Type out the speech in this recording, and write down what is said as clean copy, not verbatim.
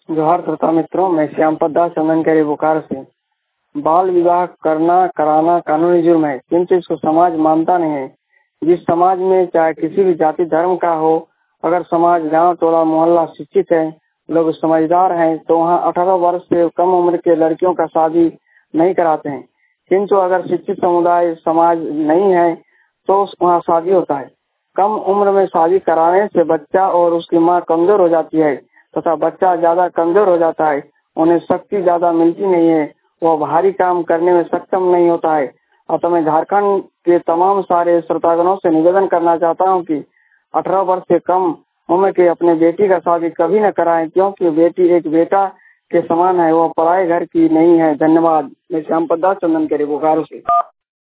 जोहार श्रोता मित्रों, मैं श्याम दास चंदन के बोकारो से। बाल विवाह कराना कानूनी जुर्म है, किंतु इसको समाज मानता नहीं है। जिस समाज में चाहे किसी भी जाति धर्म का हो, अगर समाज गांव टोला मोहल्ला शिक्षित है, लोग समझदार हैं, तो वहाँ 18 वर्ष से कम उम्र के लड़कियों का शादी नहीं कराते हैं। किंतु अगर शिक्षित समुदाय समाज नहीं है तो वहाँ शादी होता है। कम उम्र में शादी कराने से बच्चा और उसकी माँ कमजोर हो जाती है तथा बच्चा ज्यादा कमजोर हो जाता है। उन्हें शक्ति ज्यादा मिलती नहीं है, वह भारी काम करने में सक्षम नहीं होता है। अतः मैं झारखंड के तमाम सारे श्रोतागणों से निवेदन करना चाहता हूं कि 18 वर्ष से कम उम्र के अपने बेटी का शादी कभी न कराएं, क्योंकि बेटी एक बेटा के समान है, वह पराए घर की नहीं है। धन्यवाद। मैं श्याम दास चंदन के बोकारो से।